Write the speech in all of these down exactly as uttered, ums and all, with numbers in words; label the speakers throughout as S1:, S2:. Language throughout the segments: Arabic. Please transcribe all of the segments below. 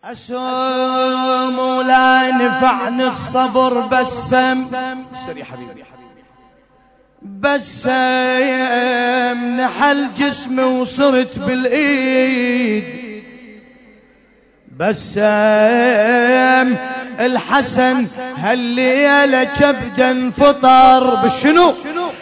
S1: أسوم ولا نفعني الصبر بسم سري حبيبي بسم نحل جسمي وصرت بالإيد بسم الحسن هالليلة كبدا فطر بالشنو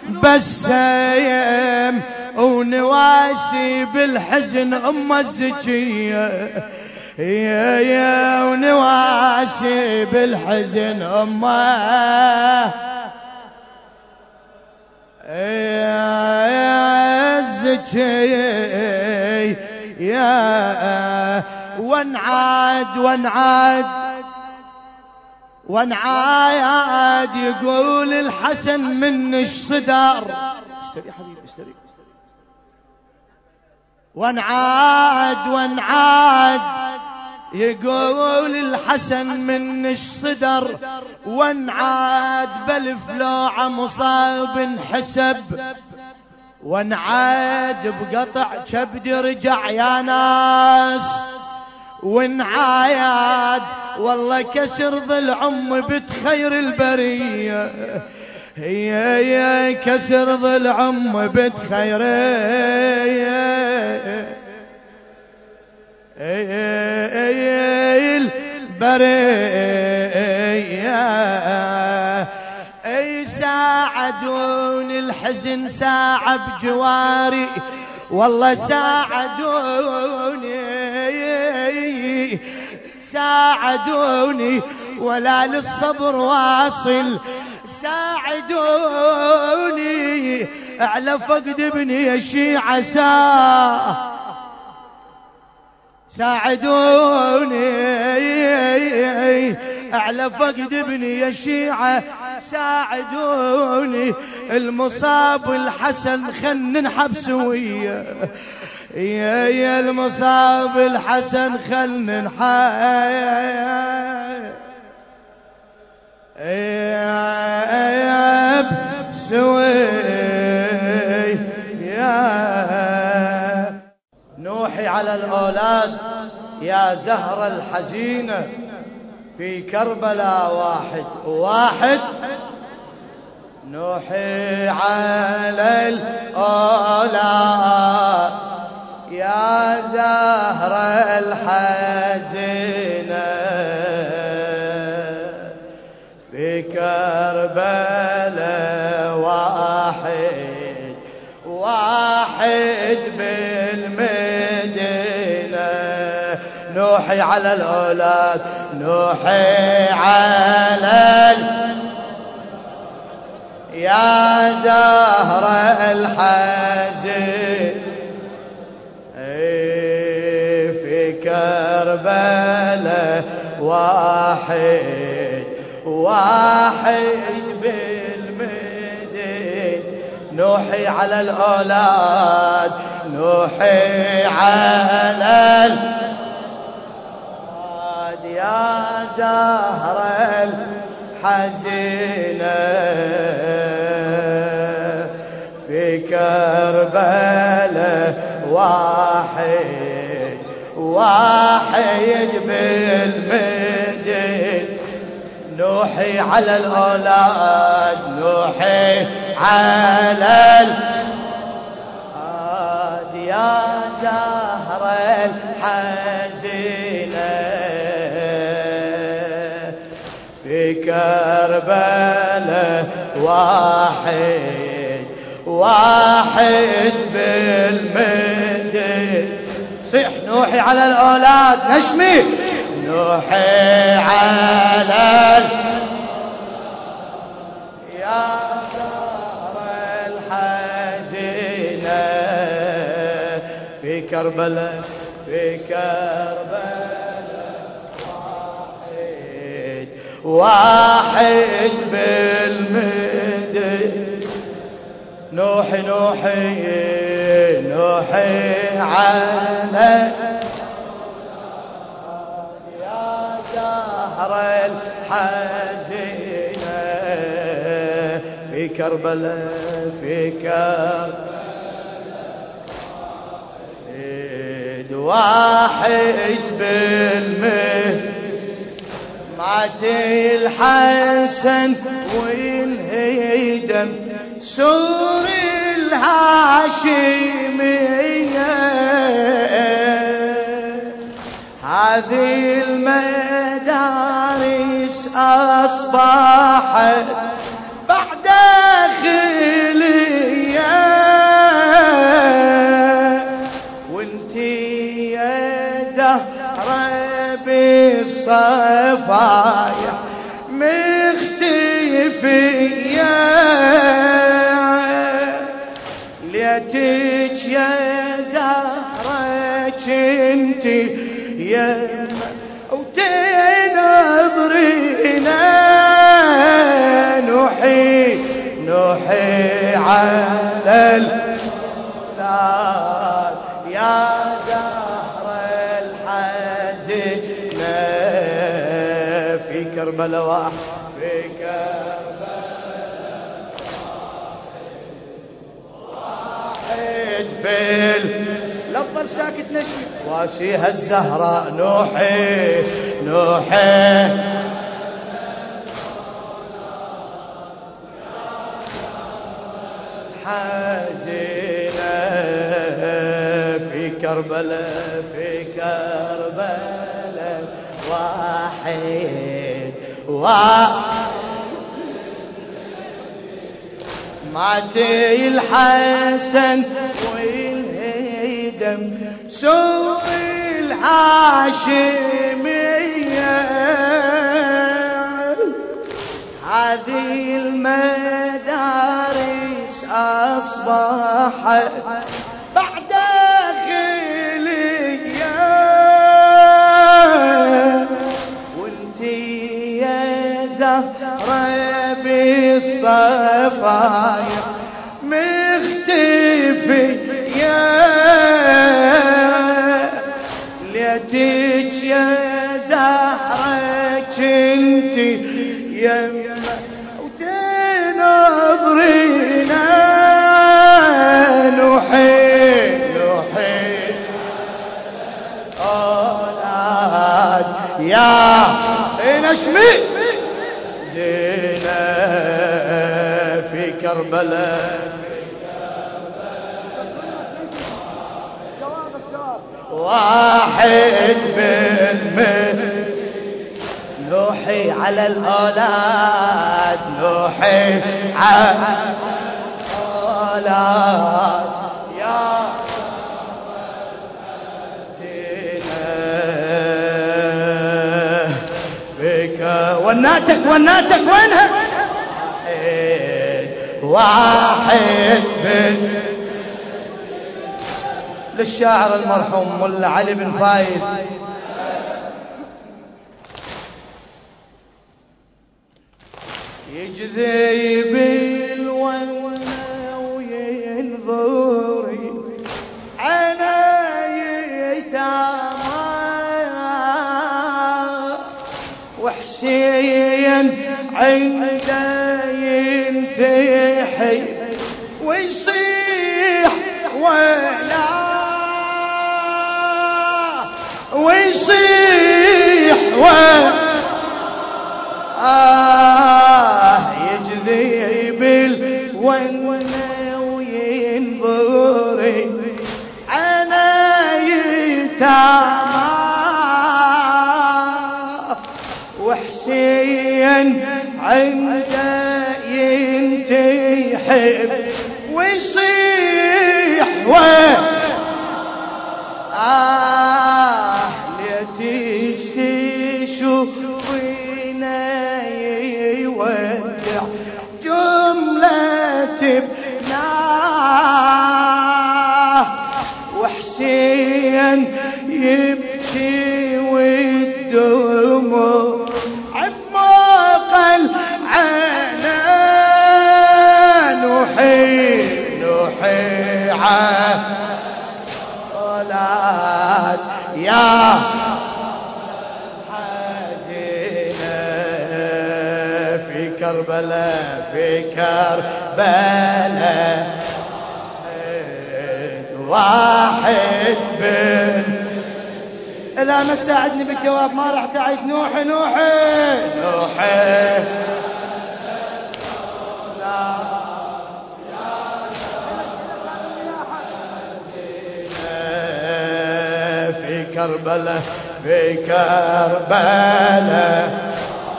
S1: بسم ونواسي بالحزن أم الزكية يا يا ونواسي بالحزن أمه يا الزكي يا وانعاد وانعاد وانعاد يقول الحسن منش صدر استري حبيبي استري وانعاد وانعاد يقول الحسن منش صدر وانعاد بالفلوعة مصاب حسب وانعاد بقطع كبد رجع يا ناس وانعاد والله كسر ضلع ام بنت خير البريه هي يا كسر ضلع ام بنت خير البريه اي ساعدوني الحزن ساعة بجواري والله ساعدوني ساعدوني ولا للصبر واصل ساعدوني على فقد ابني الشيعة ساعة ساعدوني على فقد ابني الشيعة ساعدوني المصاب الحسن خل ننحب سوية يا يا المصاب الحسن خل ننحب سوية نوحي على الأولاد يا زهر الحزينة في كربلاء واحد واحد نوحي على الأولاد يا زهر الحزينة في كربلاء واحد واحد بالمدينة نوحي على الأولاد نوحي على ال... يا زهر الحزين في كربلاء واحد واحد بالمدين نوحي على الأولاد نوحي على ال... يا زهر الحزينة في كربلاء واحد واحد بالمدين نوحي على الأولاد نوحي على الأولاد يا زهر الحزينة في كربلاء واحد واحد بالمدين صيح نوحي على الأولاد نشمي نوحي على ال... يا زهر الحزينة في كربلاء في كربلاء واحد بالمدين نوحي نوحي نوحي على يا زهر الحزينة في كربلاء في كربلاء واحد بالمدين مات الحسن وانهدم سور الهاشمية. هذه المدارس أصبحت بعد خلية، وانتي يا دهر بالصفايا مختفية. ليتك يا دهرك انتي يا وتنظرينا نوحي نوحي على الأولاد يا زهر الحزن في كربلاء وفي كربلاء واحد بال لا تضل ساكت نشي واسيها الزهراء نوحي نوحي حزينة في كربلاء في كربلاء واحد واحد مات الحسن والهدم سوء الهاشمية. هذه المدارس أصبحت بعد خلية، وانتي يا زهرة بالصفايا مختفية. ليتك يا دهرك انتي يما وتنظرينا نوحي نوحي أولاد يا نشمي زينة في كربلاء واحد بالمثل نوحي على الأولاد نوحي على الأولاد يا بك وناتك وناتك وينها واحد واحد بالمثل للشاعر المرحوم ملا علي بن فايز. يجذب الونة وينظري عنايته وحسين عنده ينتحي ويصيح ولا ويصيح و آه يجذب الونة وينظري عنايته وحسين عنده ينتحب ويصيح و آه ليتيش تشوفينا يودع جملة ابناه وحسين يبكي والدموع عمق العنان نوحي نوحي عالولاد يا حاجنا في كربلاء في كربلاء واحد بن إذا ما تساعدني بالجواب ما راح تعيش. نوحي نوحي نوحي في كربلاء في كربلاء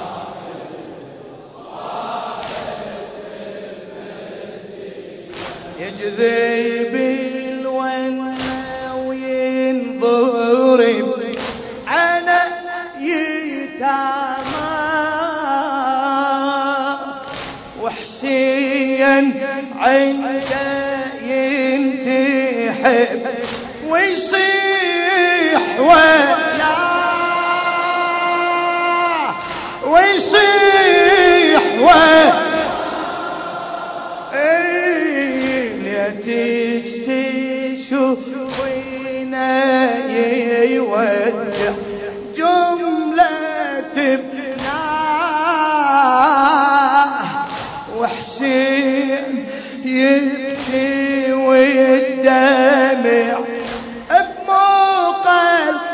S1: يجذب الونة وينضرب أنا يتامى وحسين عنده ينتحب ويصيح ويا ويصيح ويا تشوفينا يودع جملة بناء وحسين يبكي والدمع بموقع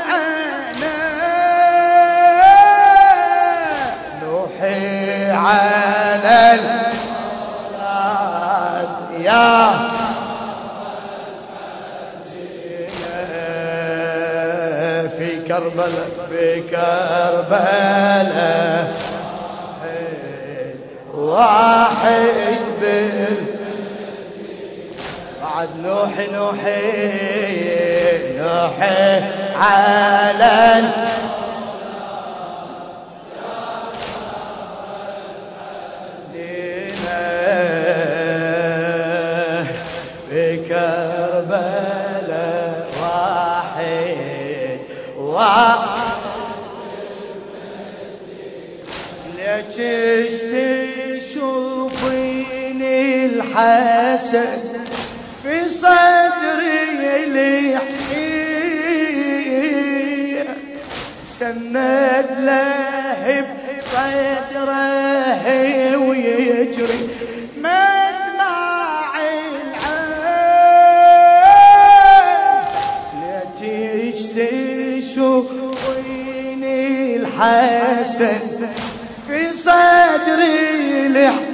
S1: الحنان نوحي على الأولاد يا كربلاء في كربلاء واحد بال بعد نوحي نوحي نوحي على في كربلاء واحد ليش تشوفيني الحسن في صدري ليحيي سند لهب صدره ويجري مدمع العين ليش تشوفيني الحسن في صدري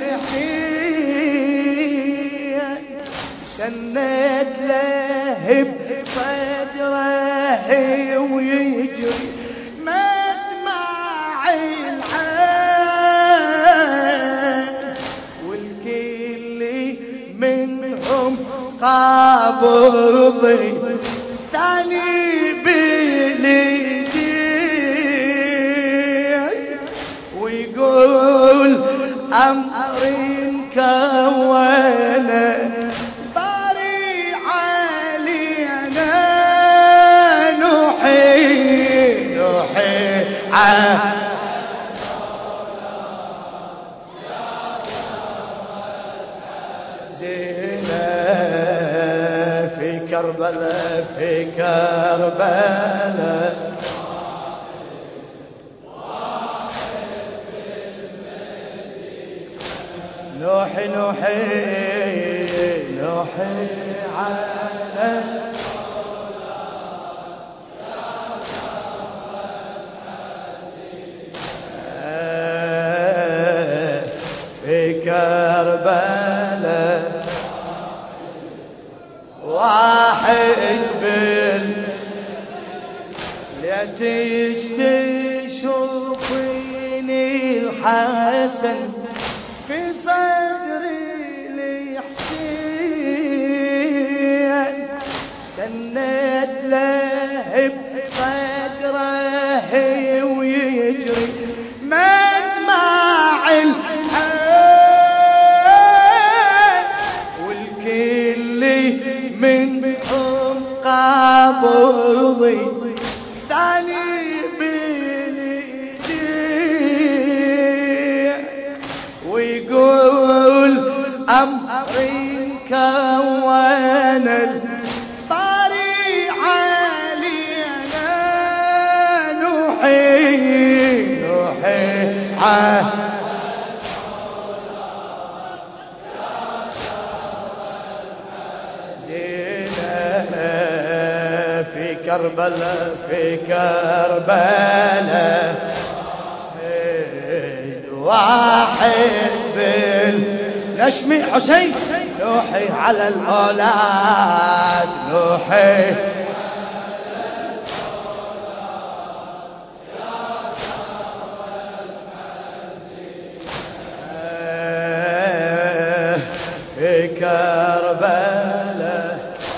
S1: لحيي سند لهب صدره ويجري مدمع العين والكل منهم قابضي ثاني ويقول أمر كونه باري علينا نوحي نوحي في كربلاء في كربلاء نوحي نوحي نوحي على في كربلاء واحد بال ليش تشوفيني الحسن في صدري لحسين سند لهب صدره ويجري مدمع الحين والكل منهم قابضي ثاني ويقول أمر كون الباري علينا نوحي نوحي في كربلاء كربلاء في كربلاء واحد بالنشم حسين نوحي على الأولاد نوحي في كربلاء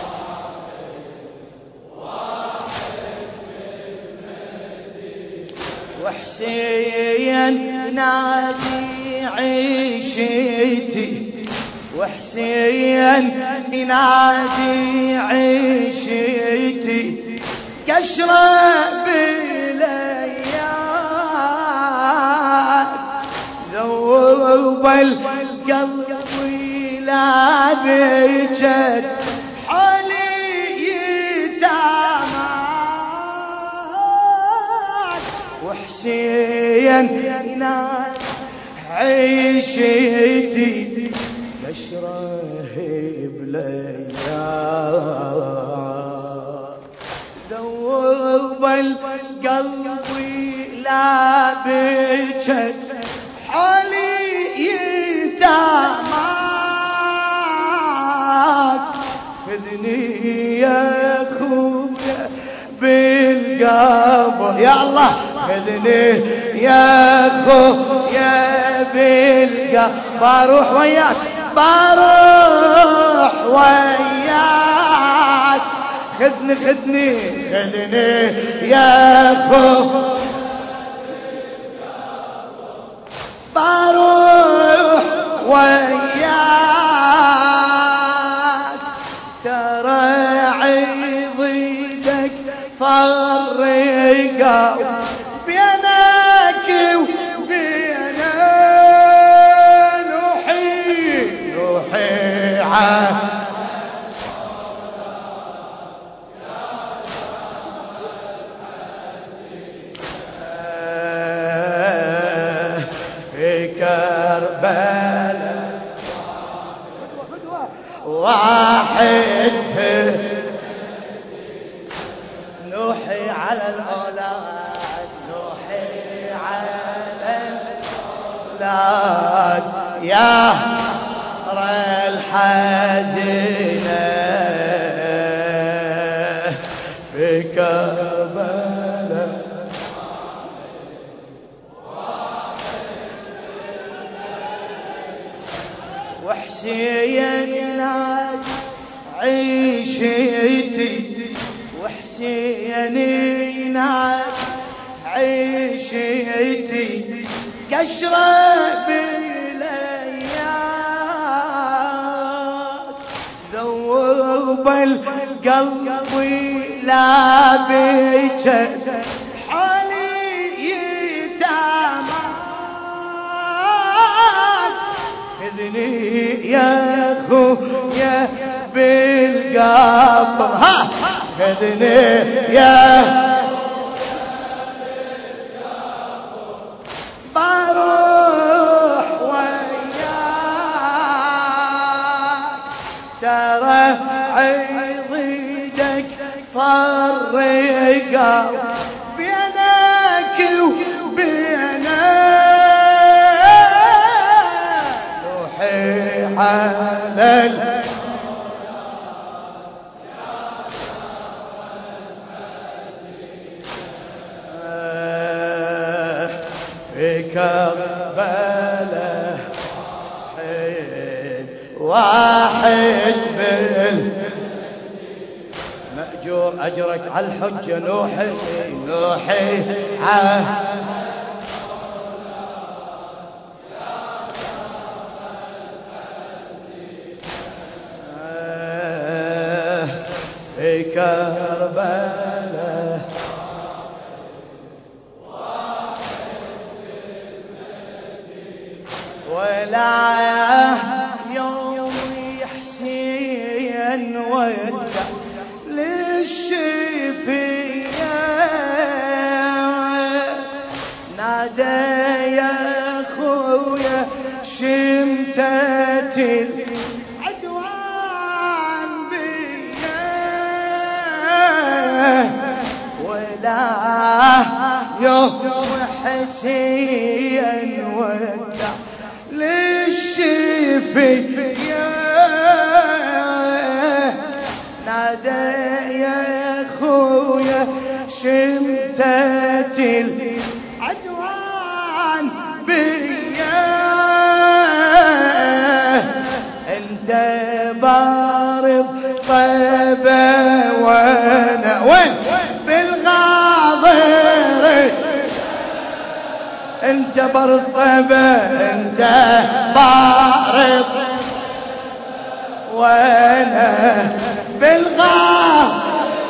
S1: وحسين نادي عيشتي وحسين ينادي عيشتي قشرة بالاياد ذوب القلب لا بجد حالي يتامى وحسين ينادي عيشتي بشره بليال ذوب القلب لا بجد حالي يتاماك خذني يا خويا بالقبر يا الله خذني يا خويا بالقبر بروح وياك بروح وياك خذني خذني خذني يا خويا بروح وياك ترى عضيدك فرقا بينك وبينا نوحي نوحي عا كربلاء واحد نوحي على الأولاد نوحي على الأولاد يا هر الحزينة في كربلاء وحسين نادي عيشتي وحسين نادي عيشتي قشرة بالاياد ذوب القلب لا بجد حالي يتامى خذني يا خويا بالقبر ها خذني يا بروح وياك ترى عضيدك فرقا بينك وبينا على في كربلاء واحد بال مأجور أجرك على الحجة نوحي نوحي على كربلاء ولا يوم حسين ودع للشفية نادى يا خويا شمتت آه يوم حسين ودع للشفية نادى يا خويا شمتت العدوان بيا انت بارض طيبة وانا وين بالغاضر انت بارض طيبة انت بارض وانا بالغاضر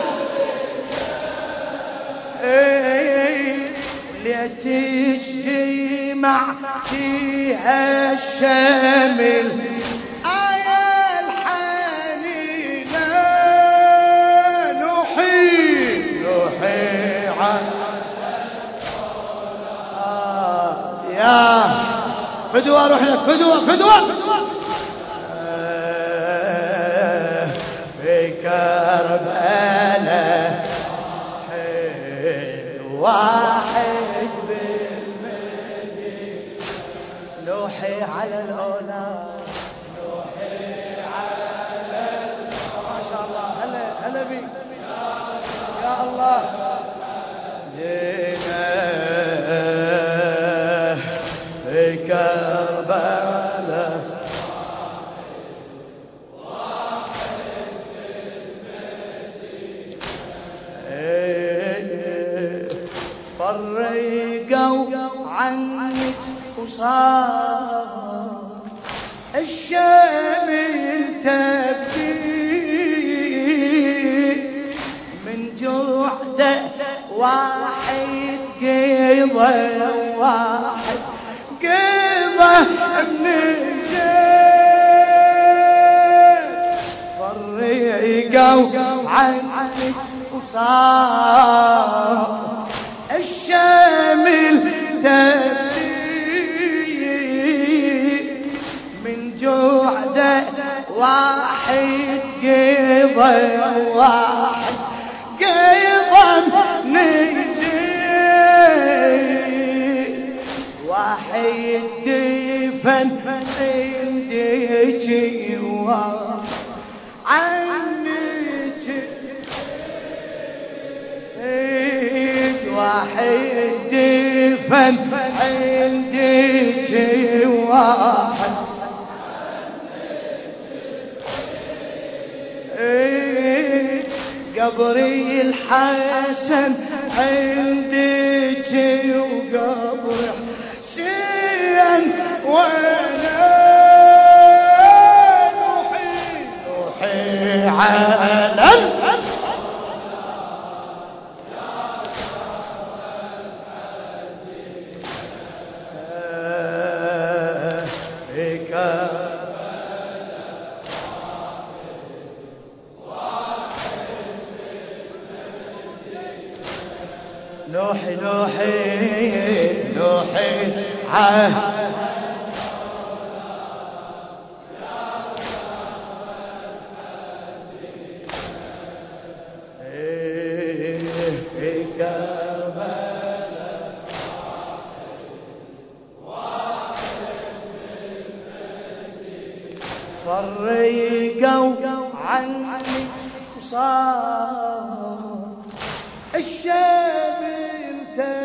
S1: لتجمع فيها الشمل آية الحنينة نوحي نوحي عن آه يا فدوة روح لك فدوة فدوة آه في كربلاء واحد بالمدينة نوحي على الأولاد نوحي على الأولاد ما شاء الله هلا هلا بيك يا الله جينا في كربلاء فرقوا عنك وصار الشمل تبكي من جوعده واحد قيضه واحد قيضه من الجيل فرقوا عنك وصار الشامل تبكي من جوعده واحد قيضه واحد قيضه نجي واحد دفن عندك عنك واحد دفن عندك واحد قبري الحسن عندك وقبر حسين وانا نوحي نوحي على نوحي نوحي نوحي عه في كربلاء فرقوا عنك وصار الشامل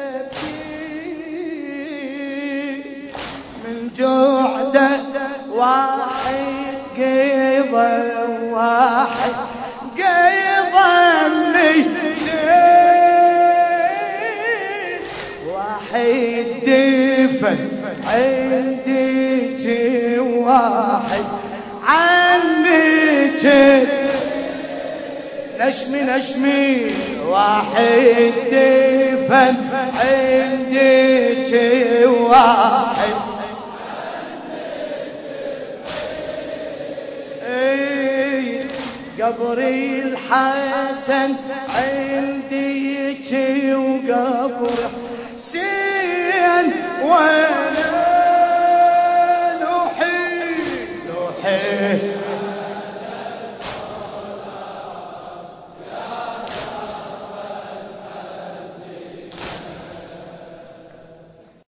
S1: تبكي من جوعده واحد قيضه واحد قيضه واحد دفن عندك واحد عنك نشمي نشمي واحد دفن عندك واحد اي قبري الحسن عندك وقبر